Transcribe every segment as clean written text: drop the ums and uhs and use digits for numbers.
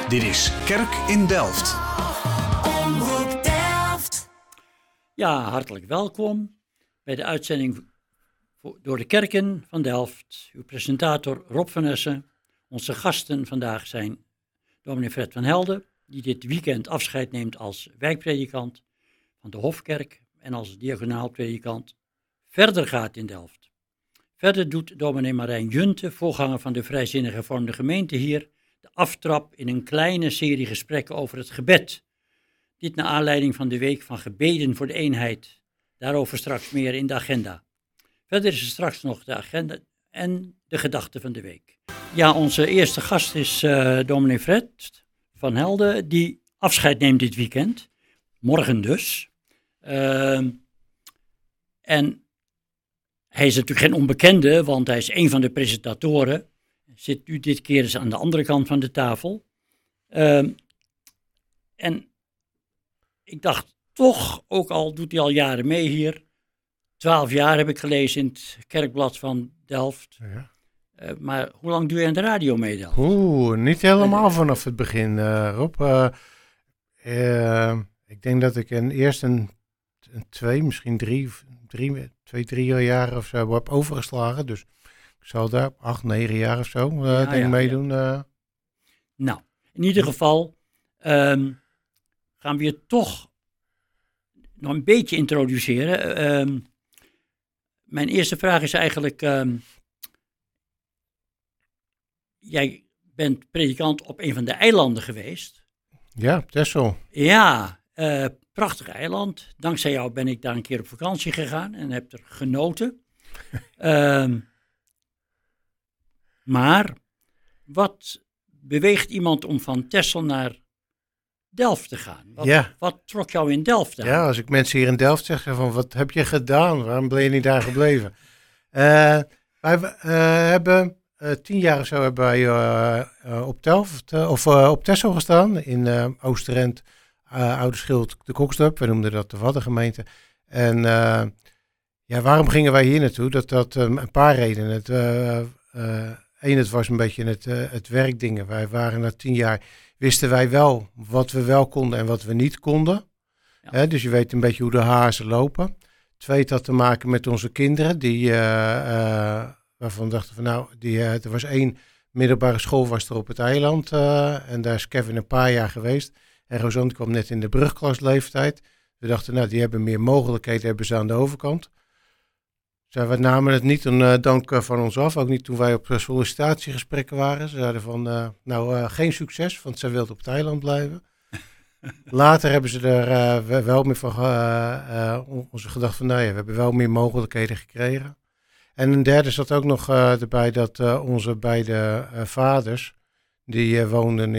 Dit is Kerk in Delft. Omroep Delft. Ja, hartelijk welkom bij de uitzending door de kerken van Delft. Uw presentator Rob van Essen. Onze gasten vandaag zijn dominee Fred van Helden, die dit weekend afscheid neemt als wijkpredikant van de Hofkerk en als diagonaalpredikant verder gaat in Delft. Verder doet dominee Marijn Junte, voorganger van de Vrijzinnig Hervormde Gemeente hier, de aftrap in een kleine serie gesprekken over het gebed. Dit naar aanleiding van de week van gebeden voor de eenheid. Daarover straks meer in de agenda. Verder is er straks nog de agenda en de gedachte van de week. Ja, onze eerste gast is dominee Fred van Helden, die afscheid neemt dit weekend. Morgen dus. En hij is natuurlijk geen onbekende, want hij is een van de presentatoren. Zit nu dit keer eens aan de andere kant van de tafel. En ik dacht toch, ook al doet hij al jaren mee hier. 12 jaar heb ik gelezen in het Kerkblad van Delft. Ja. Maar hoe lang doe je aan de radio mee, Delft? Niet helemaal vanaf het begin, Rob. Ik denk dat ik eerst een 2, misschien 3 jaar of zo heb overgeslagen. Dus ik zal daar 8, 9 jaar of zo meedoen. Ja. Nou, in ieder geval gaan we je toch nog een beetje introduceren. Mijn eerste vraag is eigenlijk, jij bent predikant op een van de eilanden geweest. Ja, Texel. Ja, prachtig eiland. Dankzij jou ben ik daar een keer op vakantie gegaan en heb er genoten. Maar wat beweegt iemand om van Texel naar Delft te gaan? Wat trok jou in Delft aan? Ja, als ik mensen hier in Delft zeg van wat heb je gedaan? Waarom ben je niet daar gebleven? Wij hebben 10 jaar of zo hebben wij op Delft op Texel gestaan in Oosterend, Oude Schild, de Koksdorp. We noemden dat de Waddengemeente. En waarom gingen wij hier naartoe? Dat een paar redenen. Het was een beetje het werkdingen. Wij waren na 10 jaar, wisten wij wel wat we wel konden en wat we niet konden. Ja. Dus je weet een beetje hoe de hazen lopen. 2 had te maken met onze kinderen, die waarvan we dachten van er was 1 middelbare school was er op het eiland. En daar is Kevin een paar jaar geweest. En Rosanne kwam net in de brugklasleeftijd. We dachten, die hebben meer mogelijkheden, hebben ze aan de overkant. We namen het niet een dank van ons af, ook niet toen wij op sollicitatiegesprekken waren. Ze zeiden van, geen succes, want zij wilde op het eiland blijven. Later hebben ze er wel meer van onze gedacht van, we hebben wel meer mogelijkheden gekregen. En een derde zat ook nog erbij dat onze beide vaders, die woonden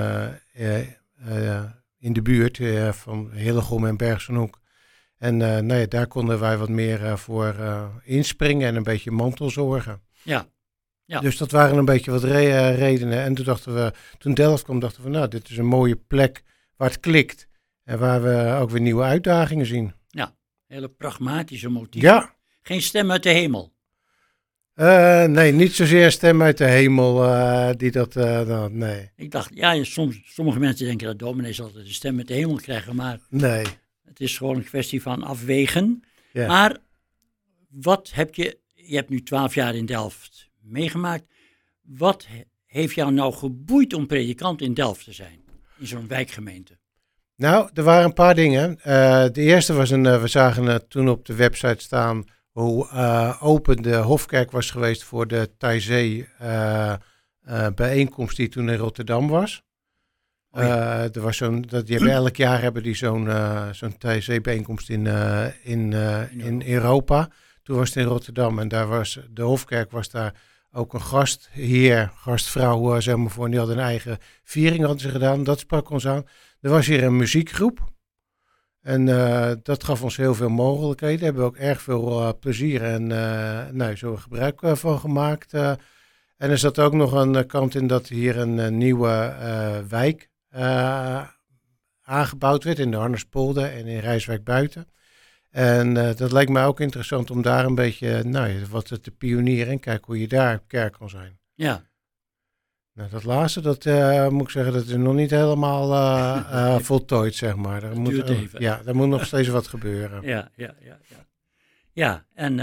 in de buurt van Hillegom en Bergsonhoek. En daar konden wij wat meer voor inspringen en een beetje mantelzorgen. Ja. Dus dat waren een beetje wat redenen. En toen Delft kwam, dachten we, dit is een mooie plek waar het klikt. En waar we ook weer nieuwe uitdagingen zien. Ja, hele pragmatische motieven. Ja. Geen stem uit de hemel. Nee, niet zozeer een stem uit de hemel die dat, nee. Ik dacht, sommige mensen denken dat dominees altijd een stem uit de hemel krijgen, maar nee. Het is gewoon een kwestie van afwegen. Ja. Maar wat heb je hebt nu 12 jaar in Delft meegemaakt. Wat heeft jou nou geboeid om predikant in Delft te zijn? In zo'n wijkgemeente. Nou, er waren een paar dingen. De eerste was we zagen toen op de website staan hoe open de Hofkerk was geweest voor de Taizé bijeenkomst die toen in Rotterdam was. Er was elk jaar hebben die zo'n Taizé-bijeenkomst in Europa. Toen was het in Rotterdam en de Hofkerk was daar ook een gastheer, gastvrouw, zeg maar voor. En die hadden een eigen viering hadden ze gedaan. Dat sprak ons aan. Er was hier een muziekgroep. En dat gaf ons heel veel mogelijkheden. Daar hebben we ook erg veel plezier en zo gebruik van gemaakt. En er zat ook nog een kant in dat hier een nieuwe wijk aangebouwd werd in de Harnespolder en in Rijswijk buiten. En dat lijkt mij ook interessant om daar een beetje wat te pionieren en kijken hoe je daar kerk kan zijn. Ja. Nou, dat laatste, dat moet ik zeggen, dat is nog niet helemaal voltooid, zeg maar. Dat duurt even. Ja, er moet nog steeds wat gebeuren. Ja. Ja, en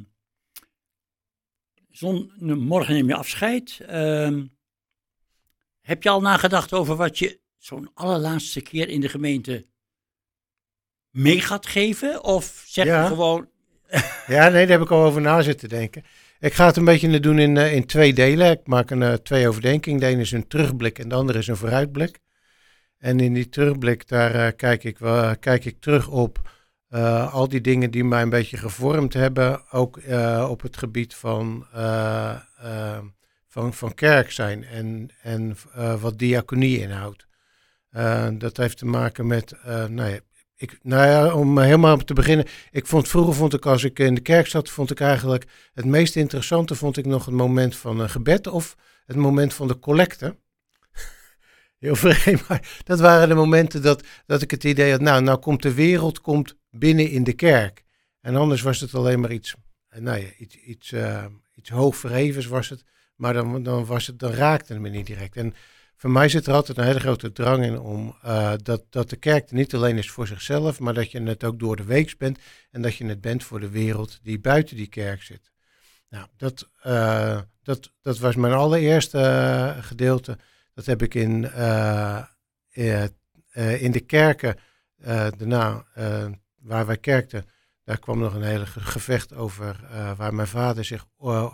morgen neem je afscheid. Heb je al nagedacht over wat je zo'n allerlaatste keer in de gemeente mee gaat geven? Of zeg je gewoon... Ja, nee, daar heb ik al over na zitten denken. Ik ga het een beetje doen in 2 delen. Ik maak 2 overdenkingen. De ene is een terugblik en de andere is een vooruitblik. En in die terugblik, daar kijk ik terug op al die dingen die mij een beetje gevormd hebben. Ook op het gebied van kerk zijn en wat diaconie inhoudt. Dat heeft te maken met... om helemaal te beginnen. Vroeger als ik in de kerk zat, vond ik eigenlijk het meest interessante vond ik nog het moment van een gebed of het moment van de collecte. Heel vreemd, maar dat waren de momenten dat ik het idee had, nou komt de wereld binnen in de kerk. En anders was het alleen maar iets hoog verhevens was het, maar dan raakte het me niet direct. En voor mij zit er altijd een hele grote drang in om dat de kerk er niet alleen is voor zichzelf, maar dat je het ook door de week bent en dat je het bent voor de wereld die buiten die kerk zit. Nou, dat was mijn allereerste gedeelte. Dat heb ik in de kerken, daarna waar wij kerkten, daar kwam nog een hele gevecht over waar mijn vader zich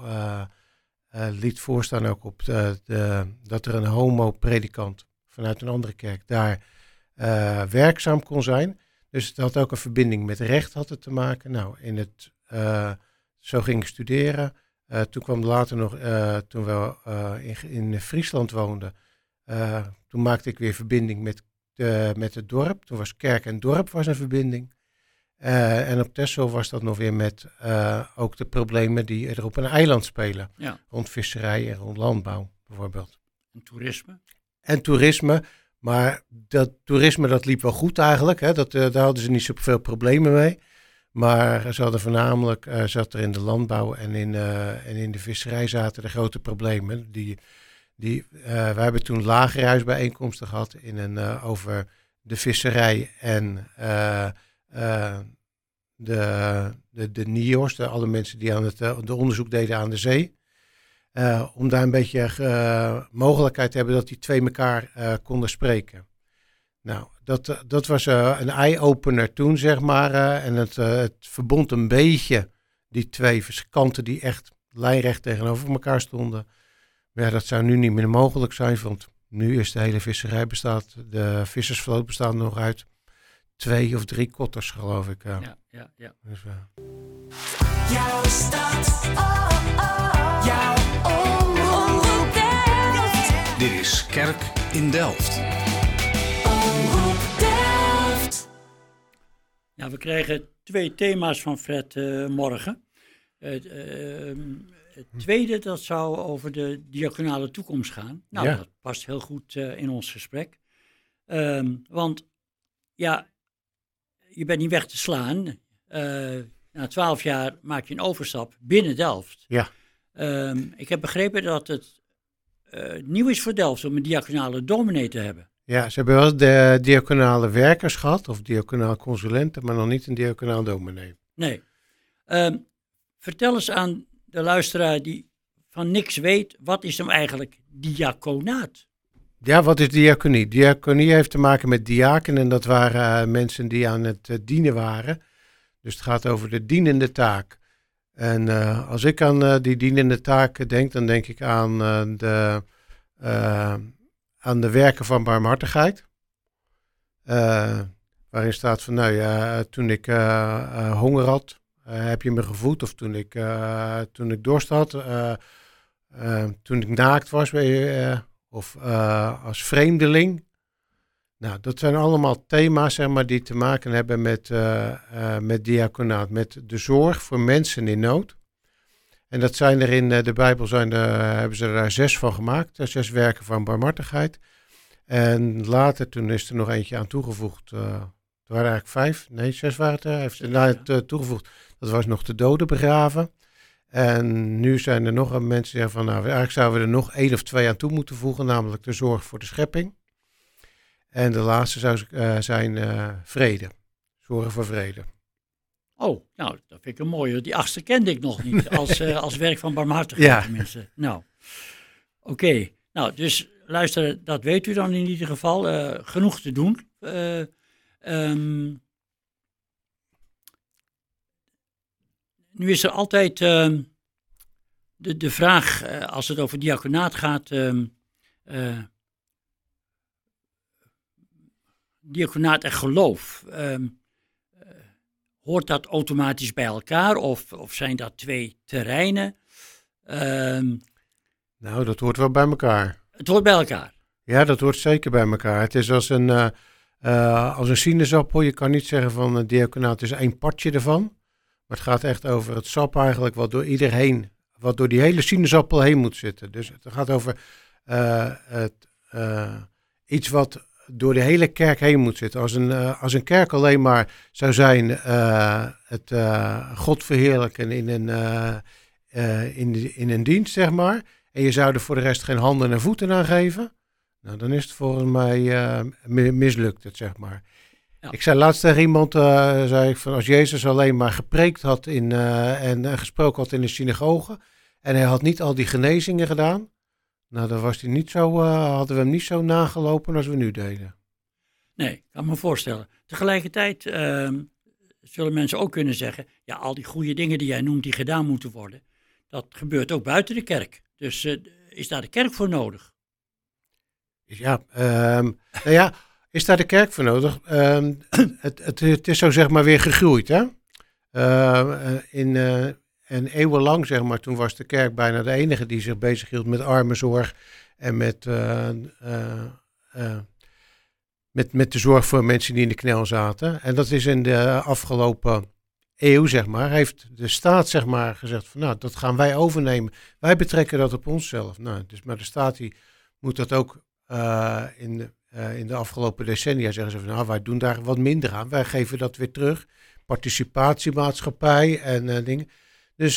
liet voorstaan ook op dat er een homo-predikant vanuit een andere kerk daar werkzaam kon zijn. Dus het had ook een verbinding met recht had het te maken. Nou, zo ging ik studeren. Toen kwam later nog, toen we in Friesland woonden, toen maakte ik weer verbinding met het dorp. Toen was kerk en dorp was een verbinding. En op Texel was dat nog weer met ook de problemen die er op een eiland spelen. Ja. Rond visserij en rond landbouw bijvoorbeeld. En toerisme. Maar dat toerisme dat liep wel goed eigenlijk. Hè? Daar hadden ze niet zoveel problemen mee. Maar ze hadden voornamelijk, zat er in de landbouw en in de visserij zaten de grote problemen. We hebben toen lagerhuisbijeenkomsten gehad over de visserij en de NIOS, alle mensen die aan de onderzoek deden aan de zee. Om daar een beetje mogelijkheid te hebben dat die twee elkaar konden spreken. Nou, dat was een eye-opener toen, zeg maar. En het verbond een beetje die twee kanten die echt lijnrecht tegenover elkaar stonden. Maar ja, dat zou nu niet meer mogelijk zijn, want nu is de hele visserij de vissersvloot bestaat nog uit 2 of 3 kotters, geloof ik. Ja. Dus, Jouw stad, jouw Omroep Delft. Dit is Kerk in Delft. Omroep Delft. Ja, we krijgen 2 thema's van Fred morgen. Het tweede, dat zou over de diaconale toekomst gaan. Nou, dat past heel goed in ons gesprek. Want ja, je bent niet weg te slaan. Na 12 jaar maak je een overstap binnen Delft. Ja. Ik heb begrepen dat het nieuw is voor Delft om een diaconale dominee te hebben. Ja, ze hebben wel de diaconale werkers gehad, of diaconale consulenten, maar nog niet een diaconaal dominee. Nee. Vertel eens aan de luisteraar die van niks weet, wat is nou eigenlijk diaconaat? Ja, wat is diaconie? Diaconie heeft te maken met diaken en dat waren mensen die aan het dienen waren. Dus het gaat over de dienende taak. En als ik aan die dienende taken denk, dan denk ik aan de werken van barmhartigheid. Waarin staat van, toen ik honger had, heb je me gevoed. Of toen ik dorst had, toen ik naakt was, of als vreemdeling. Nou, dat zijn allemaal thema's, zeg maar, die te maken hebben met diaconaat, met de zorg voor mensen in nood. En dat zijn er in de Bijbel, hebben ze er daar 6 van gemaakt, 6 werken van barmhartigheid. En later, toen is er nog eentje aan toegevoegd, er waren eigenlijk 6 waren het er, heeft er toegevoegd. Dat was nog de doden begraven. En nu zijn er nog mensen die zeggen van, nou, eigenlijk zouden we er nog 1 of 2 aan toe moeten voegen, namelijk de zorg voor de schepping. En de laatste zou zijn vrede. Zorgen voor vrede. Oh, nou, dat vind ik een mooie. Die 8e kende ik nog niet, als werk van barmhartigheid Ja. tenminste. Nou, oké. Nou, dus luister, dat weet u dan in ieder geval. Genoeg te doen. Nu is er altijd de vraag, als het over diaconaat gaat, diaconaat en geloof. Hoort dat automatisch bij elkaar of zijn dat 2 terreinen? Nou, dat hoort wel bij elkaar. Het hoort bij elkaar. Ja, dat hoort zeker bij elkaar. Het is als een sinaasappel. Je kan niet zeggen van het diaconaat is 1 partje ervan. Maar het gaat echt over het sap eigenlijk wat door die hele sinaasappel heen moet zitten. Dus het gaat over iets wat door de hele kerk heen moet zitten. Als een kerk alleen maar zou zijn het God verheerlijken in een dienst, zeg maar. En je zou er voor de rest geen handen en voeten aan geven. Nou, dan is het volgens mij mislukt het, zeg maar. Ja. Ik zei laatst tegen iemand, zei ik van als Jezus alleen maar gepreekt had en gesproken had in de synagoge. En hij had niet al die genezingen gedaan. Nou, dan was hij niet zo, hadden we hem niet zo nagelopen als we nu deden. Nee, ik kan me voorstellen. Tegelijkertijd zullen mensen ook kunnen zeggen, ja, al die goede dingen die jij noemt die gedaan moeten worden, dat gebeurt ook buiten de kerk. Dus is daar de kerk voor nodig? Ja, nou ja, is daar de kerk voor nodig? Het is zo zeg maar weer gegroeid, hè? En eeuwenlang, zeg maar, toen was de kerk bijna de enige die zich bezighield met armenzorg en met de zorg voor mensen die in de knel zaten. En dat is in de afgelopen eeuw, zeg maar, heeft de staat, zeg maar, gezegd van, nou, dat gaan wij overnemen. Wij betrekken dat op onszelf. Nou, dus, maar de staat die moet dat ook in de afgelopen decennia zeggen ze van, nou, wij doen daar wat minder aan. Wij geven dat weer terug. Participatiemaatschappij en dingen. Dus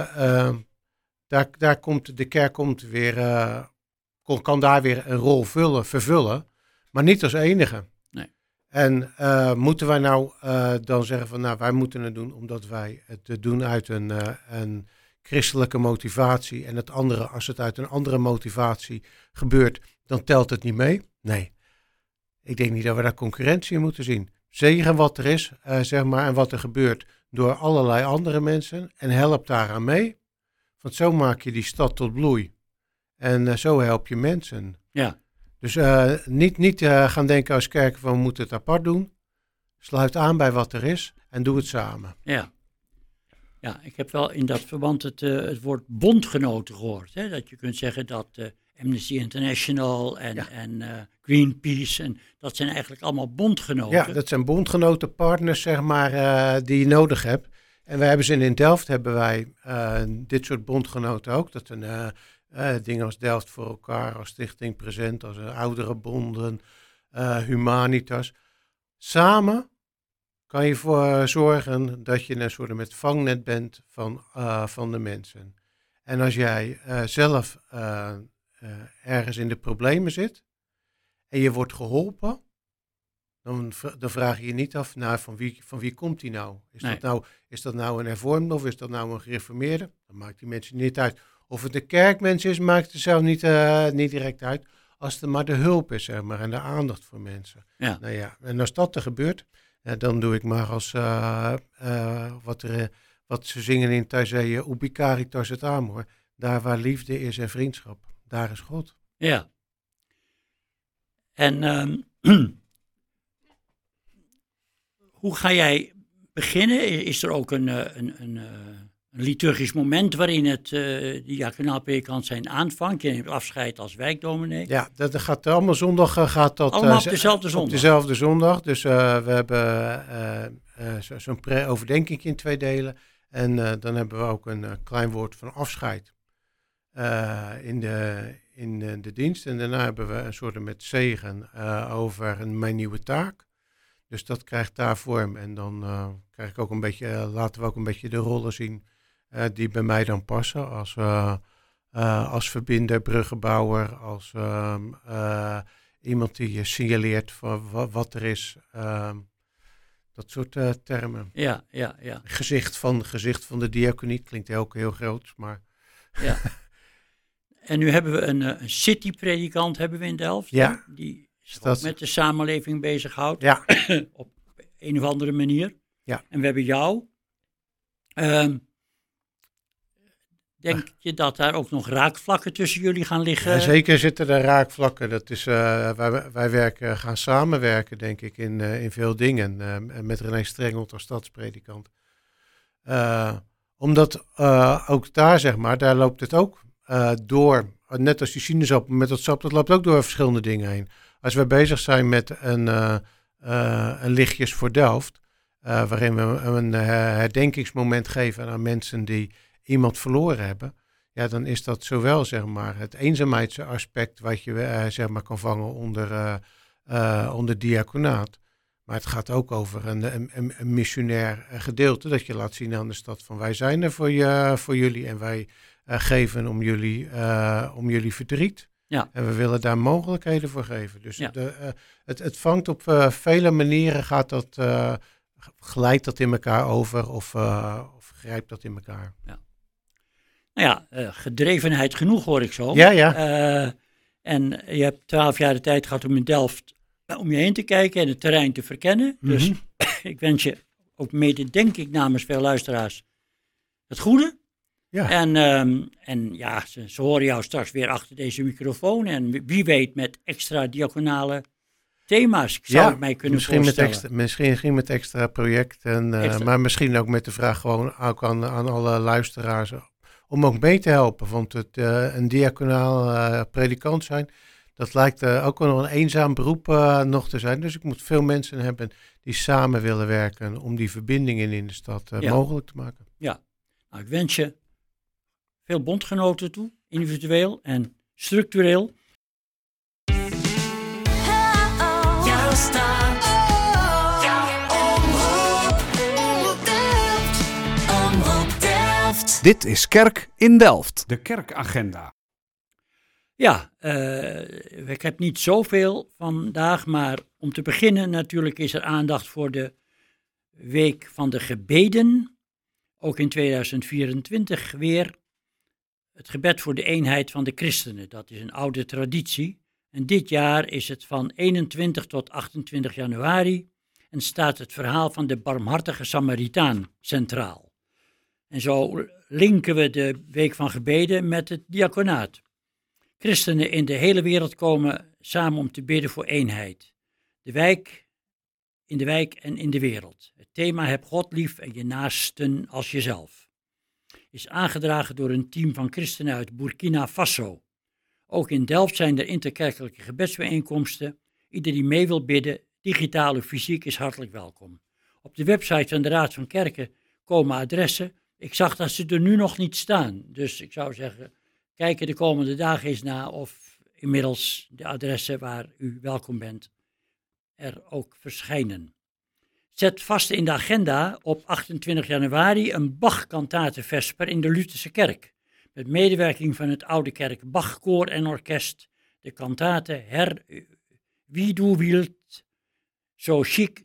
daar komt de kerk kan daar weer een rol vervullen, maar niet als enige. Nee. En moeten wij nou dan zeggen van, nou, wij moeten het doen omdat wij het doen uit een christelijke motivatie en het andere, als het uit een andere motivatie gebeurt, dan telt het niet mee? Nee. Ik denk niet dat we daar concurrentie in moeten zien. Zegen wat er is, zeg maar, en wat er gebeurt door allerlei andere mensen en help daaraan mee. Want zo maak je die stad tot bloei. En zo help je mensen. Ja. Dus niet gaan denken als kerk van we moeten het apart doen. Sluit aan bij wat er is en doe het samen. Ja. Ja, ik heb wel in dat verband het woord bondgenoten gehoord. Hè? Dat je kunt zeggen dat Amnesty International en Greenpeace, en dat zijn eigenlijk allemaal bondgenoten. Ja, dat zijn bondgenoten, partners, zeg maar, die je nodig hebt. En wij hebben ze in Delft, hebben wij dit soort bondgenoten ook. Dat zijn dingen als Delft voor elkaar, als Stichting Present, als ouderenbonden, Humanitas. Samen kan je ervoor zorgen dat je een soort met vangnet bent van de mensen. En als jij zelf ergens in de problemen zit en je wordt geholpen, dan vraag je je niet af, nou, van wie komt die nou? Is dat nou een hervormde of is dat nou een gereformeerde? Dan maakt die mensen niet uit. Of het een kerkmens is, maakt het zelf niet direct uit. Als het maar de hulp is, zeg maar, en de aandacht voor mensen. Ja. Nou ja, en als dat er gebeurt, dan doe ik maar als wat ze zingen in Thaizee, ubi caritas et amor. Daar waar liefde is en vriendschap, daar is God. Ja. En hoe ga jij beginnen? Is er ook een liturgisch moment waarin het diaconaal predikant zijn aanvangt? Je neemt afscheid als wijkdominee. Ja, dat gaat allemaal zondag. Gaat dat, Allemaal op dezelfde zondag? Op dezelfde zondag. Dus we hebben zo'n overdenking in 2 delen. En dan hebben we ook een klein woord van afscheid in de dienst. En daarna hebben we een soort met zegen over mijn nieuwe taak. Dus dat krijgt daar vorm. En dan krijg ik ook laten we ook een beetje de rollen zien die bij mij dan passen. Als verbinder, bruggenbouwer, als iemand die je signaleert van wat er is. Dat soort termen. Ja. Gezicht van de diaconie, klinkt ook heel groot, maar... Ja. En nu hebben we een city-predikant hebben we in Delft. Ja. Die zich Dat- ook met de samenleving bezighoudt. Ja, Op een of andere manier. Ja. En we hebben jou. Denk je dat daar ook nog raakvlakken tussen jullie gaan liggen? ja, zeker zitten er raakvlakken. Dat is, wij gaan samenwerken, denk ik, in veel dingen. Met René Strengelt als stadspredikant. Omdat ook daar, zeg maar, daar loopt het ook door. Net als die sinaasappel met dat sap, dat loopt ook door verschillende dingen heen. Als we bezig zijn met een lichtjes voor Delft, waarin we een herdenkingsmoment geven aan mensen die iemand verloren hebben, ja, dan is dat zowel, zeg maar, het eenzaamheidsaspect wat je zeg maar kan vangen onder diaconaat. Maar het gaat ook over een missionair gedeelte, dat je laat zien aan de stad van wij zijn er voor jullie en wij geven om jullie verdriet. Ja. En we willen daar mogelijkheden voor geven. Dus Ja. het vangt op vele manieren, glijdt dat in elkaar over of grijpt dat in elkaar. Nou ja, gedrevenheid genoeg hoor ik zo. Ja. En je hebt 12 jaar de tijd gehad om in Delft om je heen te kijken en het terrein te verkennen. Dus ik wens je ook mede, denk ik, namens veel luisteraars het goede. Ja. En ja, ze horen jou straks weer achter deze microfoon. En wie weet met extra diaconale thema's. Ik zou het mij kunnen voorstellen. Misschien met extra projecten. Extra. Maar misschien ook met de vraag gewoon ook aan alle luisteraars om ook mee te helpen. Want een diaconaal predikant zijn, dat lijkt ook wel een eenzaam beroep nog te zijn. Dus ik moet veel mensen hebben die samen willen werken om die verbindingen in de stad mogelijk te maken. Ja, nou, ik wens je veel bondgenoten toe, individueel en structureel. Jouw stad, jouw omroep, Omroep Delft, Omroep Delft. Dit is Kerk in Delft. De kerkagenda. Ja, ik heb niet zoveel vandaag, maar om te beginnen natuurlijk is er aandacht voor de Week van de Gebeden. Ook in 2024 weer het gebed voor de eenheid van de christenen. Dat is een oude traditie. En dit jaar is het van 21 tot 28 januari en staat het verhaal van de barmhartige Samaritaan centraal. En zo linken we de Week van Gebeden met het diaconaat. Christenen in de hele wereld komen samen om te bidden voor eenheid. In de wijk en in de wereld. Het thema heb God lief en je naasten als jezelf. Is aangedragen door een team van christenen uit Burkina Faso. Ook in Delft zijn er interkerkelijke gebedsbijeenkomsten. Ieder die mee wil bidden, digitaal of fysiek, is hartelijk welkom. Op de website van de Raad van Kerken komen adressen. Ik zag dat ze er nu nog niet staan. Dus ik zou zeggen, kijk er de komende dagen eens na of inmiddels de adressen waar u welkom bent er ook verschijnen. Zet vast in de agenda op 28 januari een Bach-kantatenvesper in de Lutherse Kerk. Met medewerking van het Oude Kerk Bachkoor en Orkest. De kantate Herr, wie du wilt, so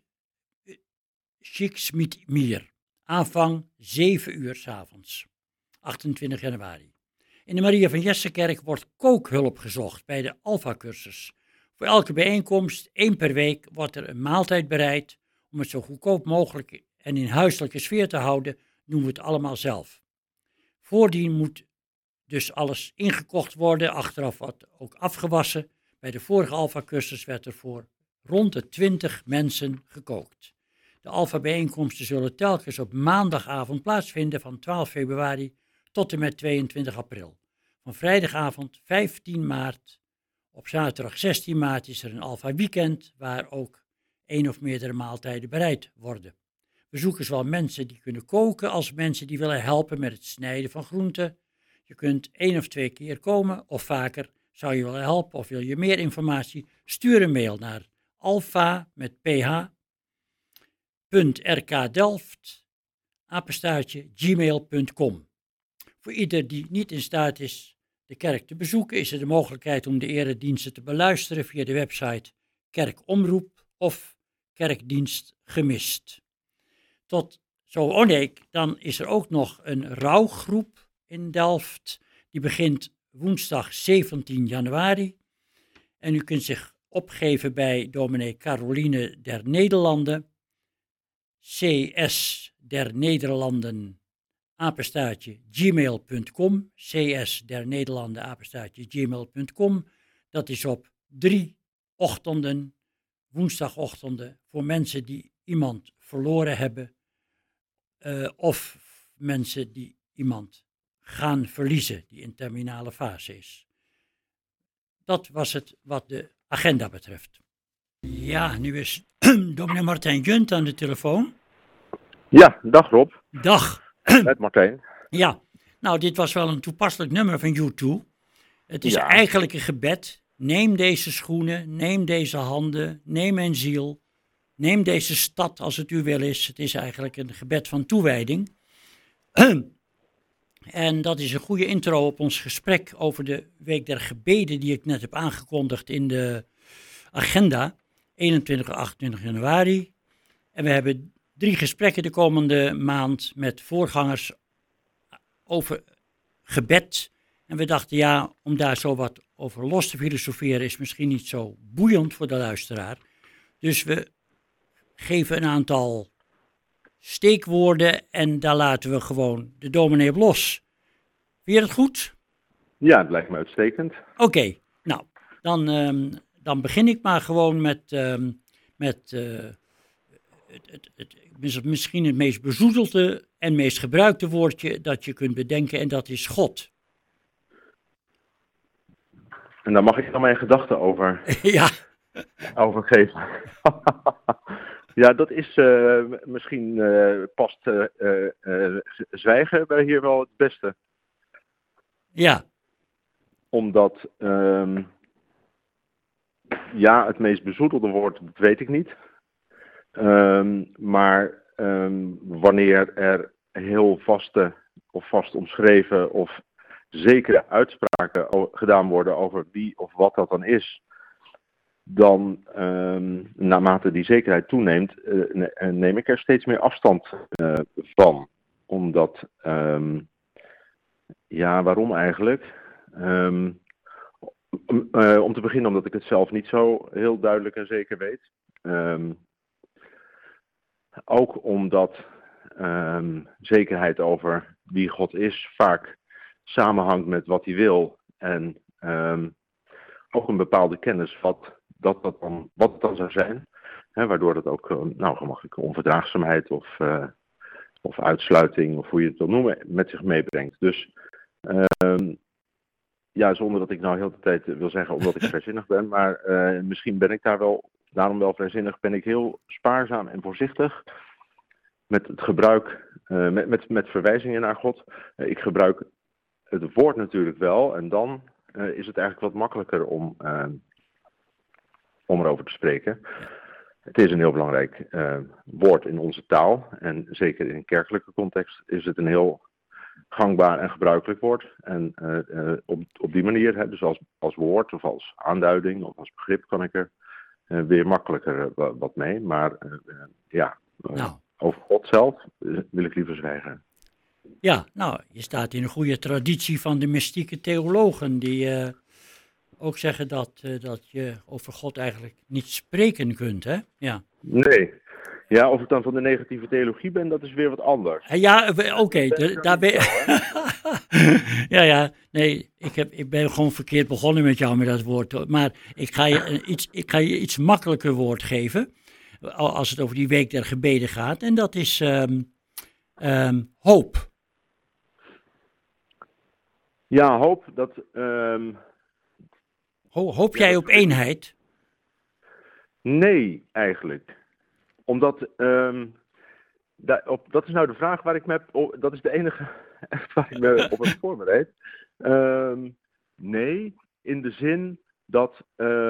schick's mit mir. Aanvang 7 uur 's avonds, 28 januari. In de Maria van Jessenkerk wordt kookhulp gezocht bij de Alpha-cursus. Voor elke bijeenkomst, 1 per week, wordt er een maaltijd bereid. Om het zo goedkoop mogelijk en in huiselijke sfeer te houden, doen we het allemaal zelf. Voordien moet dus alles ingekocht worden, achteraf wordt ook afgewassen. Bij de vorige Alpha-cursus werd er voor rond de 20 mensen gekookt. De Alpha-bijeenkomsten zullen telkens op maandagavond plaatsvinden van 12 februari tot en met 22 april. Van vrijdagavond 15 maart op zaterdag 16 maart is er een Alpha-weekend waar ook 1 of meerdere maaltijden bereid worden. We zoeken zowel mensen die kunnen koken als mensen die willen helpen met het snijden van groenten. Je kunt 1 of 2 keer komen of vaker. Zou je willen helpen of wil je meer informatie? Stuur een mail naar alpha.ph.rkdelft@gmail.com. Voor ieder die niet in staat is de kerk te bezoeken, is er de mogelijkheid om de erediensten te beluisteren via de website Kerkomroep of Kerkdienst Gemist. Dan is er ook nog een rouwgroep in Delft. Die begint woensdag 17 januari. En u kunt zich opgeven bij dominee Caroline der Nederlanden, CS der Nederlanden, @gmail.com, CS der Nederlanden, @gmail.com. Dat is op 3 ochtenden, woensdagochtenden, voor mensen die iemand verloren hebben, of mensen die iemand gaan verliezen, die in terminale fase is. Dat was het wat de agenda betreft. Ja, nu is dominee Martijn Junt aan de telefoon. Ja, dag Rob, Dag. met Martijn. Ja, nou dit was wel een toepasselijk nummer van U2. Het is Ja. eigenlijk een gebed. Neem deze schoenen, neem deze handen, neem mijn ziel. Neem deze stad als het uw wil is. Het is eigenlijk een gebed van toewijding. En dat is een goede intro op ons gesprek over de Week der Gebeden die ik net heb aangekondigd in de agenda, 21 en 28 januari. En we hebben 3 gesprekken de komende maand met voorgangers over gebed. En we dachten, ja, om daar zo wat over los te filosoferen is misschien niet zo boeiend voor de luisteraar. Dus we geven een aantal steekwoorden en daar laten we gewoon de dominee op los. Vind je dat goed? Ja, het lijkt me uitstekend. Oké, nou, dan begin ik maar gewoon met misschien het meest bezoedelde en meest gebruikte woordje dat je kunt bedenken en dat is God. En daar mag ik dan mijn gedachten over Ja, geven. Ja, dat is misschien past zwijgen bij hier wel het beste. ja, Omdat, ja, het meest bezoedelde woord, dat weet ik niet. Maar wanneer er heel vaste of vast omschreven of zekere uitspraken gedaan worden over wie of wat dat dan is, dan naarmate die zekerheid toeneemt, neem ik er steeds meer afstand van. Omdat, ja, waarom eigenlijk? Om te beginnen omdat ik het zelf niet zo heel duidelijk en zeker weet. Ook omdat zekerheid over wie God is vaak samenhangt met wat hij wil. En ook een bepaalde kennis wat het dan zou zijn. Hè, waardoor dat ook gemakkelijke onverdraagzaamheid of uitsluiting, of hoe je het wil noemen, met zich meebrengt. Dus ja, zonder dat ik nou heel de tijd wil zeggen omdat ik vrijzinnig ben, maar misschien ben ik daarom wel vrijzinnig, ben ik heel spaarzaam en voorzichtig met het gebruik, met verwijzingen naar God. Ik gebruik het woord natuurlijk wel en dan is het eigenlijk wat makkelijker om erover te spreken. Het is een heel belangrijk woord in onze taal en zeker in een kerkelijke context is het een heel gangbaar en gebruikelijk woord. En op die manier, hè, dus als woord of als aanduiding of als begrip kan ik er weer makkelijker wat mee. Maar nou. over God zelf wil ik liever zwijgen. Ja, nou, je staat in een goede traditie van de mystieke theologen die ook zeggen dat je over God eigenlijk niet spreken kunt, hè? Ja. Nee. Ja, of ik dan van de negatieve theologie ben, dat is weer wat anders. Ja, oké, daar ben ja, nee, ik ben gewoon verkeerd begonnen met jou met dat woord. Maar ik ga je iets makkelijker woord geven, als het over die Week der Gebeden gaat. En dat is hoop. Ja, hoop dat... Hoop jij op eenheid? Nee, eigenlijk. Omdat, dat is nou de vraag waar ik me dat is de enige echt waar ik me op heb voorbereid. Nee, in de zin dat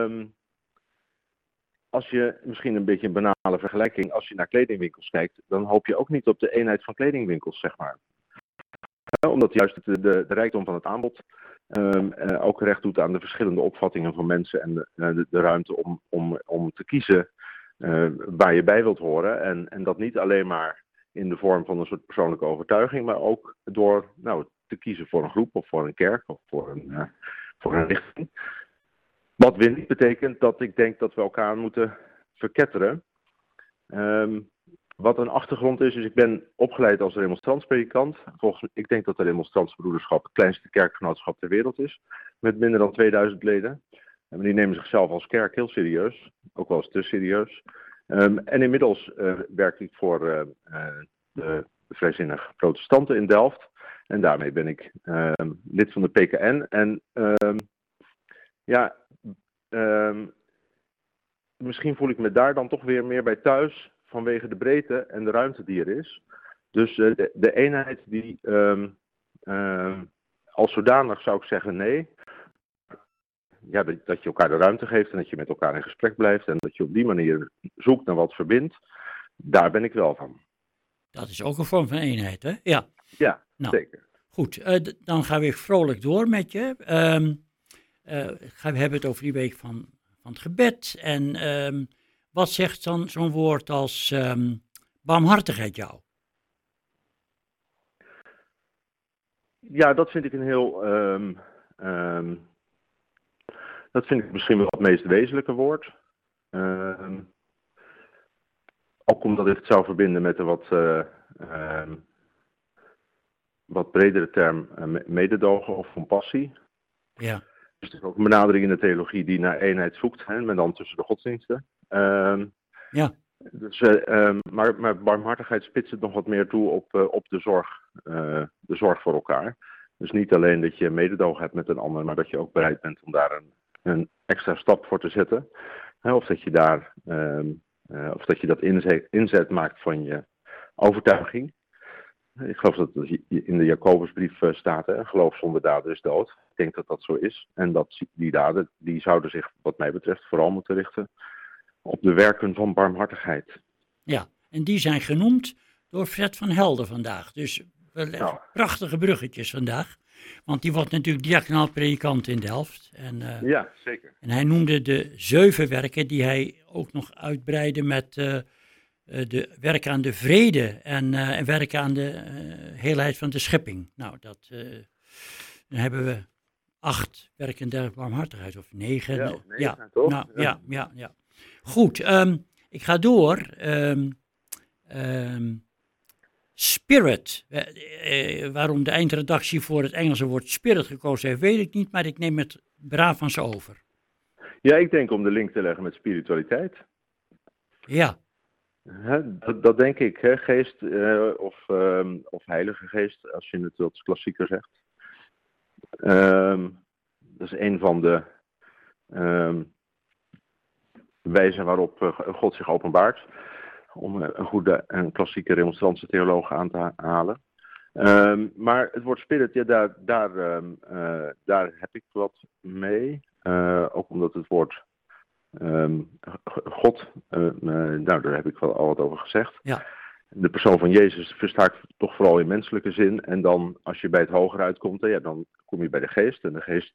als je, misschien een beetje een banale vergelijking, als je naar kledingwinkels kijkt, dan hoop je ook niet op de eenheid van kledingwinkels, zeg maar. Omdat juist de rijkdom van het aanbod ook recht doet aan de verschillende opvattingen van mensen en de ruimte om te kiezen waar je bij wilt horen. En dat niet alleen maar in de vorm van een soort persoonlijke overtuiging, maar ook door te kiezen voor een groep of voor een kerk of voor een richting. Wat weer niet betekent dat ik denk dat we elkaar moeten verketteren. Wat een achtergrond is, ik ben opgeleid als remonstrantspredikant. Ik denk dat de remonstrantsbroederschap het kleinste kerkgenootschap ter wereld is. Met minder dan 2000 leden. En die nemen zichzelf als kerk heel serieus. Ook wel eens te serieus. En inmiddels werk ik voor de vrijzinnige protestanten in Delft. En daarmee ben ik lid van de PKN. En misschien voel ik me daar dan toch weer meer bij thuis. Vanwege de breedte en de ruimte die er is. Dus de eenheid die als zodanig zou ik zeggen nee. Ja, dat je elkaar de ruimte geeft en dat je met elkaar in gesprek blijft. En dat je op die manier zoekt naar wat verbindt. Daar ben ik wel van. Dat is ook een vorm van eenheid, hè? Ja. Ja, Nou, zeker. Goed, dan gaan we vrolijk door met je. We hebben het over die week van het gebed. En wat zegt dan zo'n woord als barmhartigheid jou? Ja, dat vind ik een heel... dat vind ik misschien wel het meest wezenlijke woord. Ook omdat ik het zou verbinden met een wat bredere term mededogen of compassie. Ja. Dus er is ook een benadering in de theologie die naar eenheid zoekt, hè, maar dan tussen de godsdiensten. Ja. Dus, maar barmhartigheid spitst het nog wat meer toe op de zorg voor elkaar. Dus niet alleen dat je mededogen hebt met een ander, maar dat je ook bereid bent om daar een extra stap voor te zetten. Of dat je daar dat inzet maakt van je overtuiging. Ik geloof dat het in de Jacobusbrief staat, hè, geloof zonder daden is dood. Ik denk dat dat zo is. En dat die daden, die zouden zich wat mij betreft vooral moeten richten op de werken van barmhartigheid. Ja, en die zijn genoemd door Fred van Helder vandaag. Dus we leggen prachtige bruggetjes vandaag. Want die wordt natuurlijk diaconaal predikant in Delft. En, ja, zeker. En hij noemde de 7 werken die hij ook nog uitbreidde met de werken aan de vrede en werken aan de heelheid van de schepping. Nou, dan hebben we 8 werken der barmhartigheid, of 9. Ja, of 9, toch? Nou, ja. Goed, ik ga door. Spirit. Waarom de eindredactie voor het Engelse woord spirit gekozen heeft, weet ik niet, maar ik neem het braaf van ze over. Ja, ik denk om de link te leggen met spiritualiteit. Ja. Dat denk ik, hè? Geest of heilige geest, als je het wat klassieker zegt. Dat is een van de wijzen waarop God zich openbaart. Om een goede en klassieke remonstrantse theoloog aan te halen. Maar het woord spirit, ja, daar heb ik wat mee. Ook omdat het woord God, daar heb ik wel al wat over gezegd. Ja. De persoon van Jezus versta ik toch vooral in menselijke zin. En dan, als je bij het hoger uitkomt, ja, dan kom je bij de geest. En de geest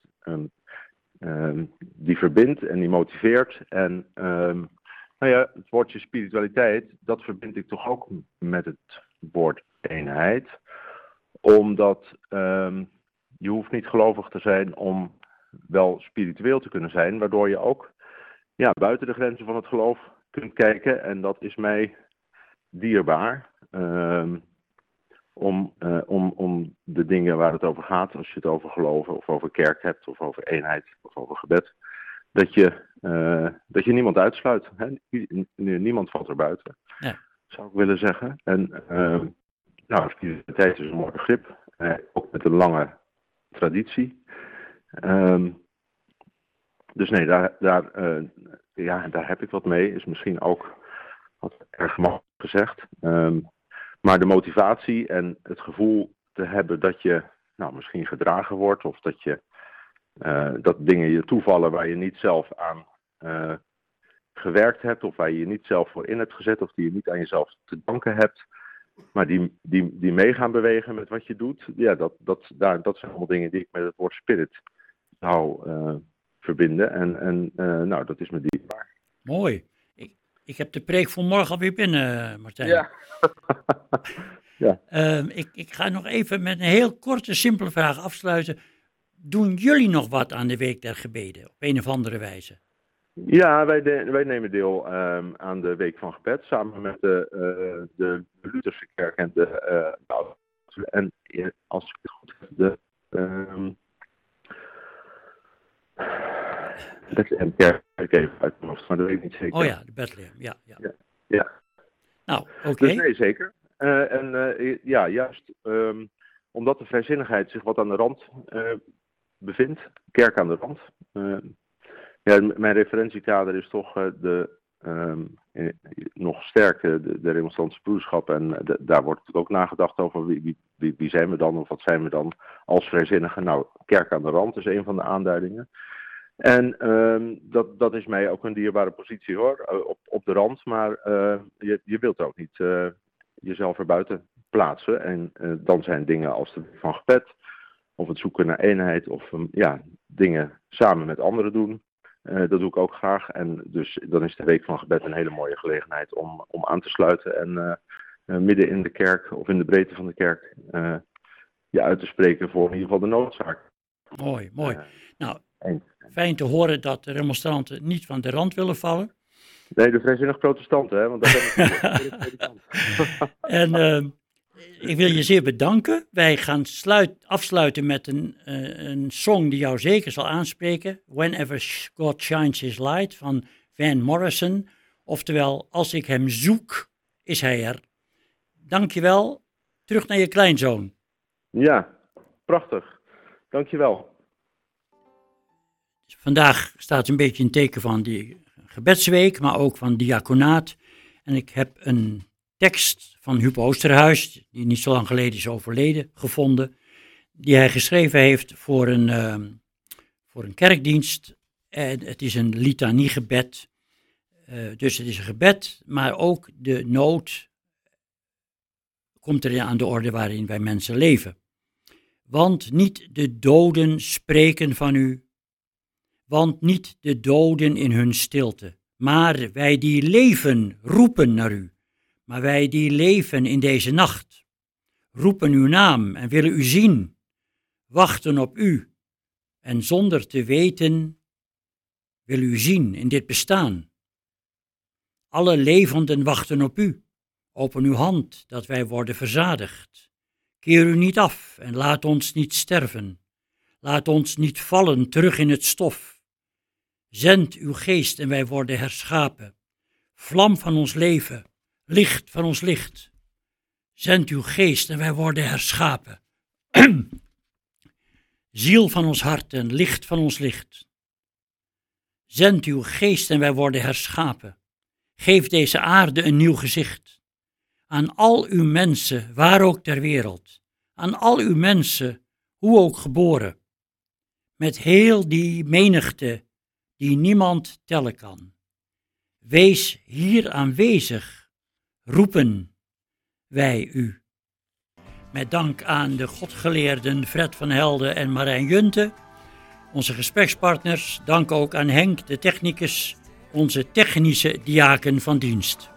die verbindt en die motiveert. En het woordje spiritualiteit, dat verbind ik toch ook met het woord eenheid. Omdat je hoeft niet gelovig te zijn om wel spiritueel te kunnen zijn. Waardoor je ook buiten de grenzen van het geloof kunt kijken. En dat is mij dierbaar. Om de dingen waar het over gaat, als je het over geloven of over kerk hebt of over eenheid of over gebed, dat je niemand uitsluit. Hè? Niemand valt er buiten, zou ik willen zeggen. En spiritualiteit is een mooi begrip, ook met een lange traditie. Dus nee, daar heb ik wat mee. Is misschien ook wat erg makkelijk gezegd. Maar de motivatie en het gevoel te hebben dat je misschien gedragen wordt of dat dingen je toevallen waar je niet zelf aan gewerkt hebt of waar je je niet zelf voor in hebt gezet of die je niet aan jezelf te danken hebt. Maar die mee gaan bewegen met wat je doet, ja, dat zijn allemaal dingen die ik met het woord spirit zou verbinden. En nou, dat is me dierbaar. Mooi. Ik heb de preek voor morgen alweer binnen, Martijn. Ja. Ja. Ik ga nog even met een heel korte, simpele vraag afsluiten. Doen jullie nog wat aan de Week der Gebeden, op een of andere wijze? Ja, wij nemen deel aan de Week van Gebed samen met de Lutherse Kerk en en als ik het goed heb, de Bethlehem Kerk even uit mijn hoofd, maar dat weet ik niet zeker. Oh ja, de Bethlehem, ja. Ja. Nou, oké. Dus nee, zeker. Ja, juist omdat de vrijzinnigheid zich wat aan de rand bevindt, kerk aan de rand. Ja, mijn referentiekader is toch nog sterk de remonstrantse broederschap. En daar wordt ook nagedacht over wie zijn we dan of wat zijn we dan als vrijzinnigen. Nou, kerk aan de rand is een van de aanduidingen. En dat is mij ook een dierbare positie hoor, op de rand. Maar je wilt ook niet jezelf erbuiten plaatsen. En dan zijn dingen als de Week van Gebed of het zoeken naar eenheid of dingen samen met anderen doen. Dat doe ik ook graag. En dus dan is de Week van Gebed een hele mooie gelegenheid om aan te sluiten. En midden in de kerk of in de breedte van de kerk uit te spreken voor in ieder geval de noodzaak. Mooi. Nou, fijn te horen dat de remonstranten niet van de rand willen vallen. Nee, de vrijzinnig protestanten, hè, want dat ben ik. En ik wil je zeer bedanken. Wij gaan afsluiten met een song die jou zeker zal aanspreken. Whenever God Shines His Light van Van Morrison. Oftewel, als ik hem zoek, is hij er. Dankjewel. Terug naar je kleinzoon. Ja, prachtig. Dankjewel. Vandaag staat een beetje een teken van die gebedsweek, maar ook van diaconaat. En ik heb een tekst van Huub Oosterhuis, die niet zo lang geleden is overleden, gevonden. Die hij geschreven heeft voor een kerkdienst. En het is een litaniegebed. Dus het is een gebed, maar ook de nood komt er aan de orde waarin wij mensen leven. Want niet de doden spreken van u, want niet de doden in hun stilte, maar wij die leven roepen naar u. Maar wij die leven in deze nacht, roepen uw naam en willen u zien, wachten op u en zonder te weten willen u zien in dit bestaan. Alle levenden wachten op u, open uw hand dat wij worden verzadigd. Keer u niet af en laat ons niet sterven, laat ons niet vallen terug in het stof. Zend uw geest en wij worden herschapen, vlam van ons leven, licht van ons licht. Zend uw geest en wij worden herschapen. Ziel van ons hart en licht van ons licht. Zend uw geest en wij worden herschapen. Geef deze aarde een nieuw gezicht. Aan al uw mensen, waar ook ter wereld. Aan al uw mensen, hoe ook geboren. Met heel die menigte die niemand tellen kan. Wees hier aanwezig, roepen wij u. Met dank aan de godgeleerden Fred van Helden en Marijn Junte, onze gesprekspartners. Dank ook aan Henk, de technicus, onze technische diaken van dienst.